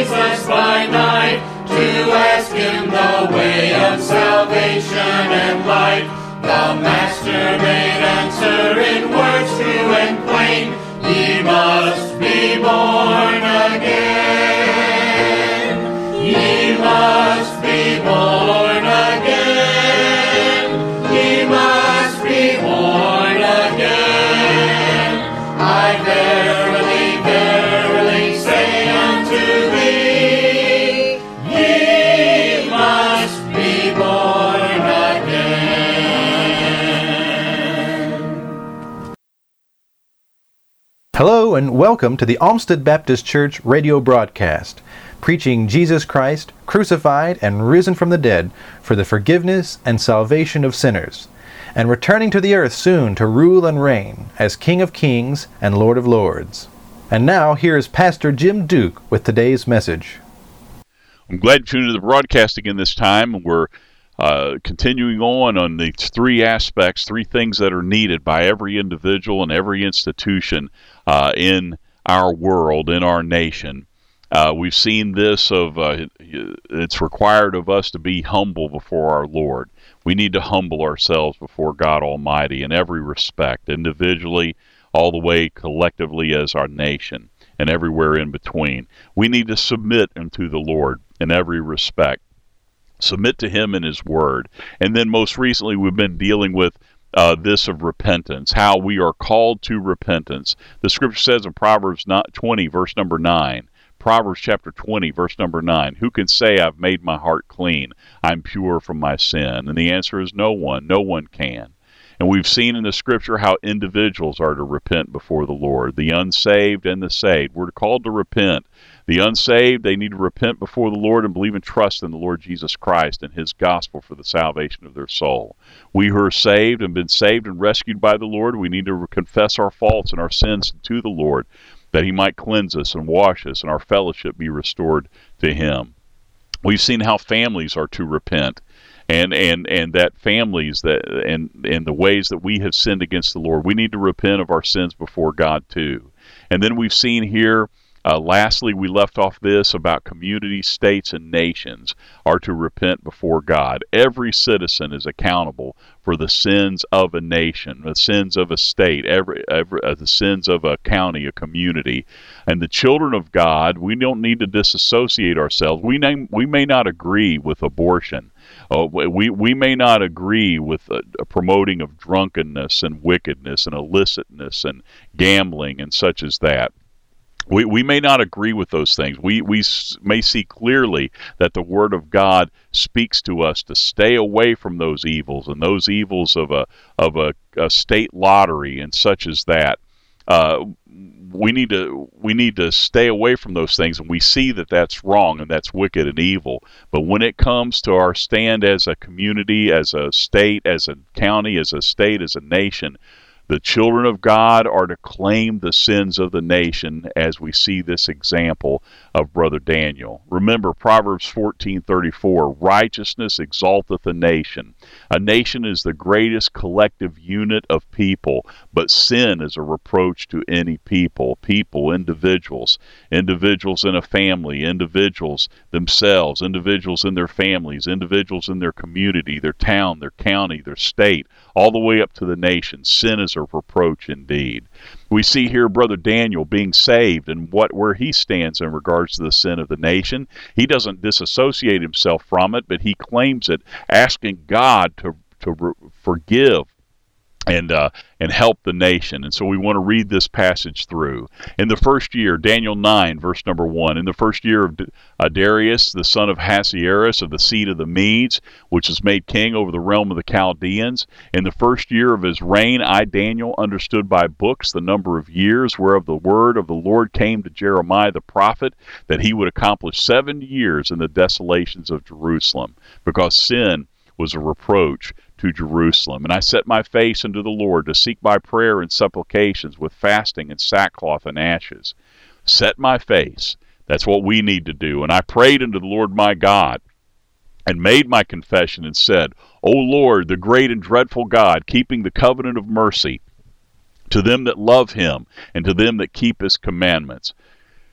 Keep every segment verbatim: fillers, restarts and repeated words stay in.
Jesus by night, to ask him the way of salvation and light. The Master made answer in words true and plain, ye must be born again. Ye must be born again. Ye must be born again. I verily, verily say unto thee, ye must be born again. Hello and welcome to the Olmsted Baptist Church radio broadcast, preaching Jesus Christ, crucified and risen from the dead for the forgiveness and salvation of sinners, and returning to the earth soon to rule and reign as King of Kings and Lord of Lords. And now, here is Pastor Jim Duke with today's message. I'm glad you tuned into the broadcast again this time. We're uh, continuing on on these three aspects, three things that are needed by every individual and every institution uh, in our world, in our nation. Uh, we've seen this of uh, it's required of us to be humble before our Lord. We need to humble ourselves before God Almighty in every respect, individually, all the way collectively as our nation, and everywhere in between. We need to submit unto the Lord in every respect. Submit to Him in His Word. And then most recently we've been dealing with uh, this of repentance, how we are called to repentance. The Scripture says in Proverbs twenty, verse number nine, Proverbs chapter twenty, verse number nine, who can say, I've made my heart clean, I'm pure from my sin? And the answer is no one. No one can. And we've seen in the Scripture how individuals are to repent before the Lord, the unsaved and the saved. We're called to repent. The unsaved, they need to repent before the Lord and believe and trust in the Lord Jesus Christ and His gospel for the salvation of their soul. We who are saved and been saved and rescued by the Lord, we need to confess our faults and our sins to the Lord, that He might cleanse us and wash us and our fellowship be restored to Him. We've seen how families are to repent, and and and that families that and and the ways that we have sinned against the Lord, we need to repent of our sins before God too. And then we've seen here, uh, lastly, we left off this about communities, states, and nations are to repent before God. Every citizen is accountable for the sins of a nation, the sins of a state, every, every uh, the sins of a county, a community. And the children of God, we don't need to disassociate ourselves. We name, we may not agree with abortion. Uh, we we may not agree with a, a promoting of drunkenness and wickedness and illicitness and gambling and such as that. We we may not agree with those things. We we may see clearly that the Word of God speaks to us to stay away from those evils and those evils of a of a, a state lottery and such as that. Uh, we need to we need to stay away from those things, and we see that that's wrong and that's wicked and evil. But when it comes to our stand as a community, as a state, as a county, as a state, as a nation, the children of God are to claim the sins of the nation, as we see this example of Brother Daniel. Remember Proverbs fourteen thirty-four, righteousness exalteth a nation. A nation is the greatest collective unit of people, but sin is a reproach to any people. People, individuals, individuals in a family, individuals themselves, individuals in their families, individuals in their community, their town, their county, their state, all the way up to the nation. Sin is a reproach indeed. We see here Brother Daniel being saved and what where he stands in regards to the sin of the nation. He doesn't disassociate himself from it, but he claims it, asking God to to re- forgive and uh, and help the nation. And so we want to read this passage through. In the first year, Daniel nine, verse number one, in the first year of uh, Darius, the son of Ahasuerus, of the seed of the Medes, which was made king over the realm of the Chaldeans, in the first year of his reign, I, Daniel, understood by books the number of years whereof the word of the Lord came to Jeremiah the prophet, that he would accomplish seventy years in the desolations of Jerusalem, because sin was a reproach to Jerusalem. And I set my face unto the Lord to seek by prayer and supplications with fasting and sackcloth and ashes. Set my face. That's what we need to do. And I prayed unto the Lord my God and made my confession and said, O Lord, the great and dreadful God, keeping the covenant of mercy to them that love him and to them that keep his commandments.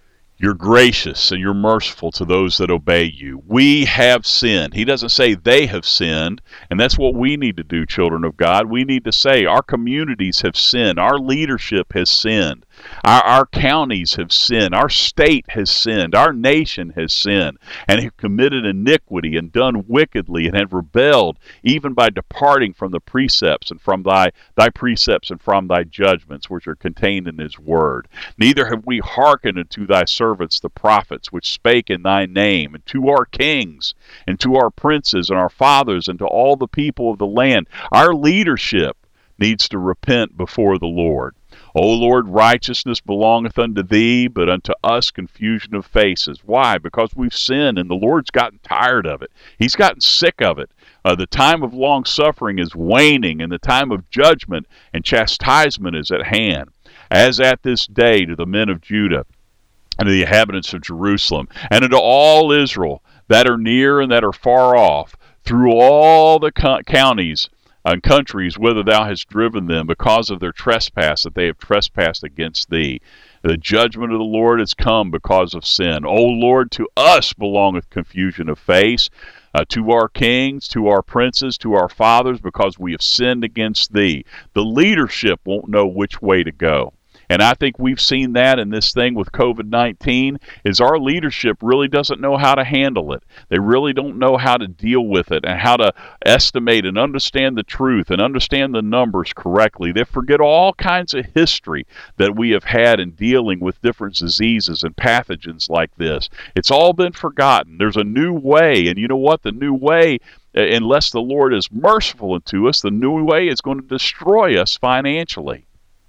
You're gracious and you're merciful to those that obey you. We have sinned. He doesn't say they have sinned, and that's what we need to do, children of God. We need to say our communities have sinned. Our leadership has sinned. Our, our counties have sinned. Our state has sinned. Our nation has sinned and have committed iniquity and done wickedly and have rebelled, even by departing from the precepts and from thy, thy precepts and from thy judgments, which are contained in his word. Neither have we hearkened unto thy servants the prophets, which spake in thy name, and to our kings, and to our princes, and our fathers, and to all the people of the land. Our leadership needs to repent before the Lord. O Lord, righteousness belongeth unto thee, but unto us confusion of faces. Why? Because we've sinned, and the Lord's gotten tired of it. He's gotten sick of it. Uh, the time of long suffering is waning, and the time of judgment and chastisement is at hand. As at this day to the men of Judah, and to the inhabitants of Jerusalem, and unto all Israel that are near and that are far off, through all the co- counties and countries whither thou hast driven them, because of their trespass, that they have trespassed against thee. The judgment of the Lord is come because of sin. O Lord, to us belongeth confusion of face, uh, to our kings, to our princes, to our fathers, because we have sinned against thee. The leadership won't know which way to go. And I think we've seen that in this thing with COVID nineteen, is our leadership really doesn't know how to handle it. They really don't know how to deal with it and how to estimate and understand the truth and understand the numbers correctly. They forget all kinds of history that we have had in dealing with different diseases and pathogens like this. It's all been forgotten. There's a new way, and you know what? The new way, unless the Lord is merciful unto us, the new way is going to destroy us financially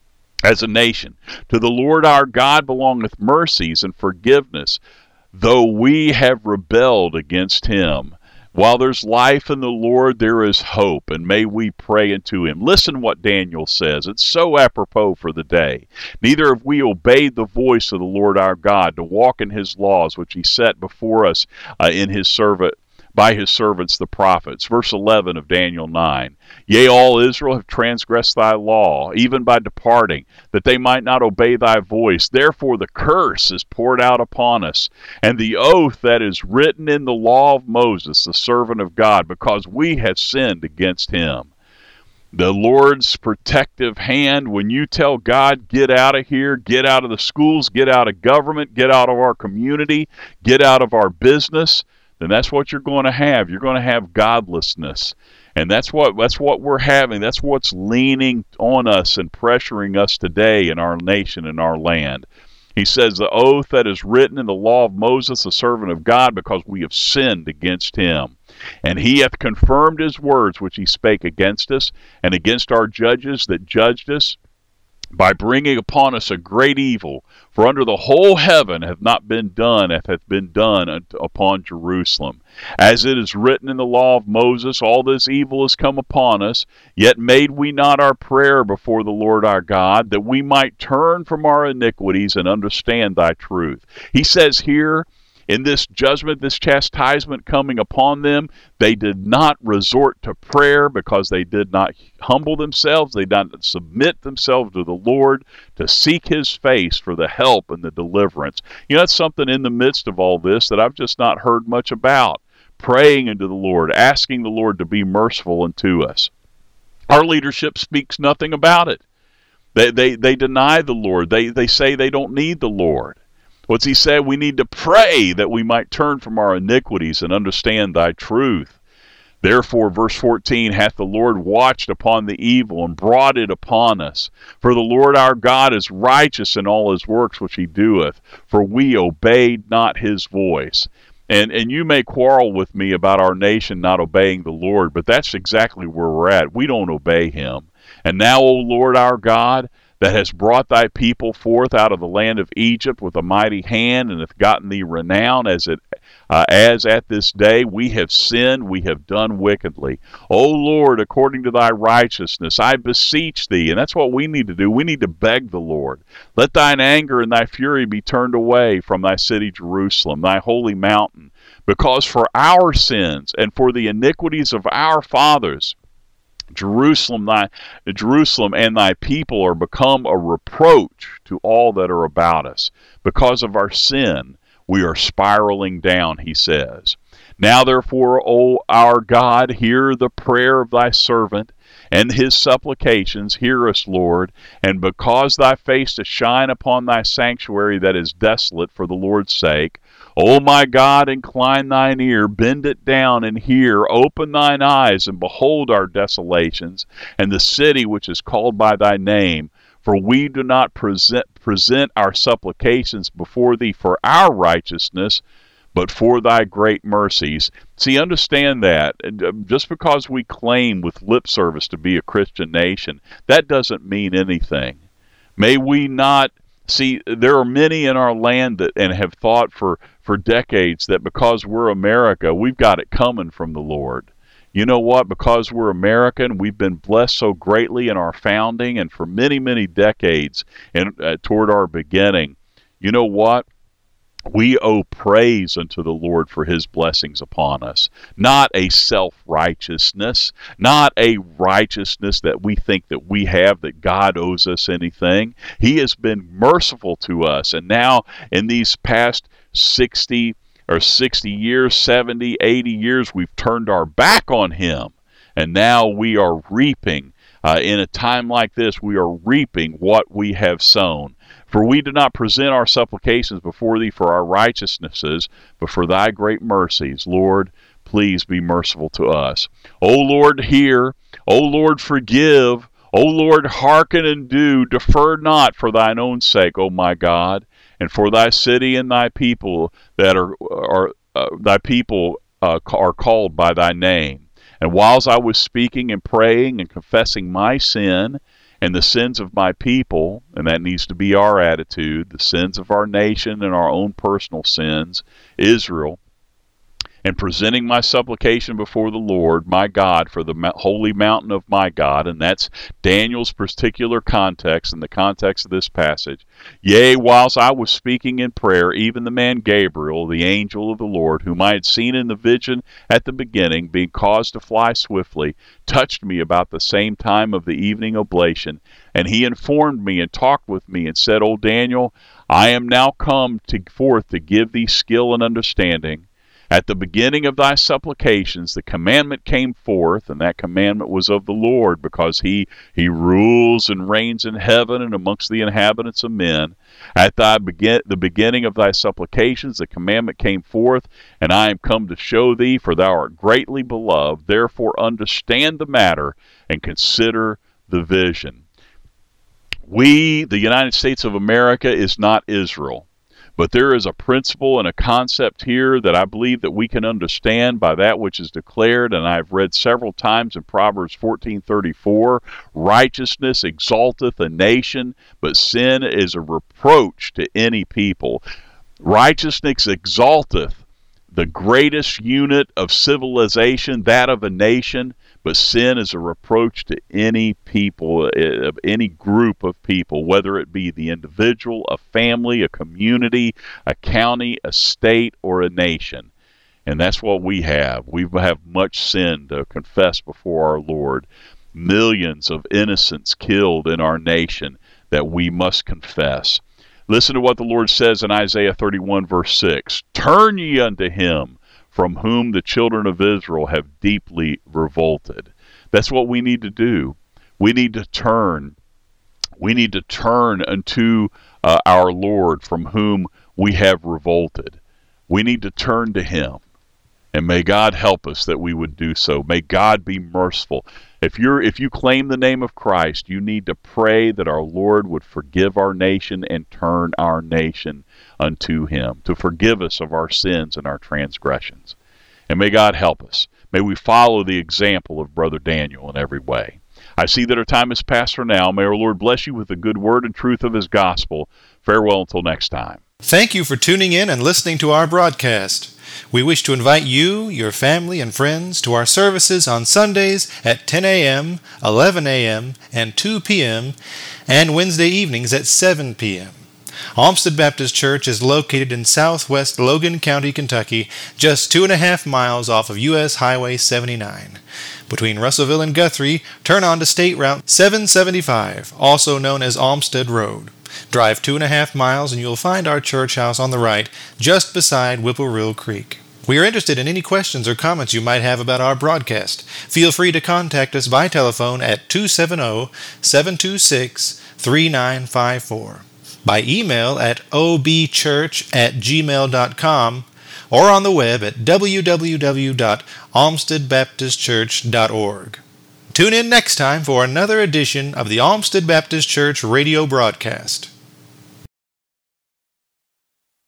as a nation. To the Lord our God belongeth mercies and forgiveness, though we have rebelled against him. While there's life in the Lord, there is hope, and may we pray unto him. Listen what Daniel says. It's so apropos for the day. Neither have we obeyed the voice of the Lord our God to walk in his laws, which he set before us uh, in his servant by his servants the prophets. Verse eleven of Daniel nine. Yea, all Israel have transgressed thy law, even by departing, that they might not obey thy voice. Therefore the curse is poured out upon us, and the oath that is written in the law of Moses, the servant of God, because we have sinned against him. The Lord's protective hand, when you tell God, get out of here, get out of the schools, get out of government, get out of our community, get out of our business, then that's what you're going to have. You're going to have godlessness. And that's what that's what we're having. That's what's leaning on us and pressuring us today in our nation and our land. He says, the oath that is written in the law of Moses, the servant of God, because we have sinned against him. And he hath confirmed his words which he spake against us, and against our judges that judged us, by bringing upon us a great evil. For under the whole heaven hath not been done as hath been done upon Jerusalem. As it is written in the law of Moses, all this evil is come upon us, yet made we not our prayer before the Lord our God, that we might turn from our iniquities and understand thy truth. He says here, in this judgment, this chastisement coming upon them, they did not resort to prayer because they did not humble themselves. They did not submit themselves to the Lord to seek his face for the help and the deliverance. You know, that's something in the midst of all this that I've just not heard much about. Praying unto the Lord, asking the Lord to be merciful unto us. Our leadership speaks nothing about it. They, they, they deny the Lord. They, they say they don't need the Lord. What's he said? We need to pray that we might turn from our iniquities and understand thy truth. Therefore, verse fourteen, hath the Lord watched upon the evil and brought it upon us. For the Lord our God is righteous in all his works which he doeth, for we obeyed not his voice. And and you may quarrel with me about our nation not obeying the Lord, but that's exactly where we're at. We don't obey him. And now, O Lord our God, that has brought thy people forth out of the land of Egypt with a mighty hand, and hath gotten thee renown as it uh, as at this day, we have sinned, we have done wickedly. O Lord, according to thy righteousness, I beseech thee, and that's what we need to do. We need to beg the Lord. Let thine anger and thy fury be turned away from thy city Jerusalem, thy holy mountain, because for our sins and for the iniquities of our fathers, Jerusalem, thy, Jerusalem and thy people are become a reproach to all that are about us. Because of our sin, we are spiraling down, he says. Now therefore, O our God, hear the prayer of thy servant, and his supplications. Hear us, Lord, and because thy face to shine upon thy sanctuary that is desolate for the Lord's sake. O my God, incline thine ear, bend it down and hear. Open thine eyes and behold our desolations, and the city which is called by thy name. For we do not present, present our supplications before thee for our righteousness, but for thy great mercies. See, understand that. Just because we claim with lip service to be a Christian nation, that doesn't mean anything. May we not, see, there are many in our land that and have thought for, for decades that because we're America, we've got it coming from the Lord. You know what? Because we're American, we've been blessed so greatly in our founding and for many, many decades and uh, toward our beginning. You know what? We owe praise unto the Lord for his blessings upon us, not a self-righteousness, not a righteousness that we think that we have, that God owes us anything. He has been merciful to us, and now in these past sixty or sixty years, seventy, eighty years, we've turned our back on him, and now we are reaping. Uh, in a time like this, we are reaping what we have sown. For we do not present our supplications before thee for our righteousnesses, but for thy great mercies. Lord, please be merciful to us. O Lord, hear. O Lord, forgive. O Lord, hearken and do. Defer not for thine own sake, O my God, and for thy city and thy people that are, are uh, thy people uh, are called by thy name. And whilst I was speaking and praying and confessing my sin and the sins of my people, and that needs to be our attitude, the sins of our nation and our own personal sins, Israel, and presenting my supplication before the Lord, my God, for the holy mountain of my God, and that's Daniel's particular context in the context of this passage. Yea, whilst I was speaking in prayer, even the man Gabriel, the angel of the Lord, whom I had seen in the vision at the beginning, being caused to fly swiftly, touched me about the same time of the evening oblation, and he informed me and talked with me and said, O Daniel, I am now come to, forth to give thee skill and understanding. At the beginning of thy supplications, the commandment came forth, and that commandment was of the Lord, because he, he rules and reigns in heaven and amongst the inhabitants of men. At thy begin, the beginning of thy supplications, the commandment came forth, and I am come to show thee, for thou art greatly beloved. Therefore understand the matter and consider the vision. We, the United States of America, is not Israel. But there is a principle and a concept here that I believe that we can understand by that which is declared, and I've read several times in Proverbs fourteen thirty-four, righteousness exalteth a nation, but sin is a reproach to any people. Righteousness exalteth the greatest unit of civilization, that of a nation, but sin is a reproach to any people, of any group of people, whether it be the individual, a family, a community, a county, a state, or a nation. And that's what we have. We have much sin to confess before our Lord. Millions of innocents killed in our nation that we must confess. Listen to what the Lord says in Isaiah thirty-one, verse six. Turn ye unto him, from whom the children of Israel have deeply revolted. That's what we need to do. We need to turn. We need to turn unto uh, our Lord, from whom we have revolted. We need to turn to him. And may God help us that we would do so. May God be merciful. If you're if you claim the name of Christ, you need to pray that our Lord would forgive our nation and turn our nation unto him, to forgive us of our sins and our transgressions. And may God help us. May we follow the example of Brother Daniel in every way. I see that our time is past for now. May our Lord bless you with the good word and truth of his gospel. Farewell until next time. Thank you for tuning in and listening to our broadcast. We wish to invite you, your family, and friends to our services on Sundays at ten a.m., eleven a.m., and two p.m., and Wednesday evenings at seven p.m. Olmsted Baptist Church is located in southwest Logan County, Kentucky, just two and a half miles off of U S Highway seventy-nine. Between Russellville and Guthrie, turn on to State Route seven seventy-five, also known as Olmsted Road. Drive two and a half miles and you'll find our church house on the right, just beside Whippoorwill Creek. We are interested in any questions or comments you might have about our broadcast. Feel free to contact us by telephone at two seven zero, seven two six, three nine five four, by email at o b church at gmail dot com, or on the web at w w w dot olmsted baptist church dot org. Tune in next time for another edition of the Olmsted Baptist Church radio broadcast.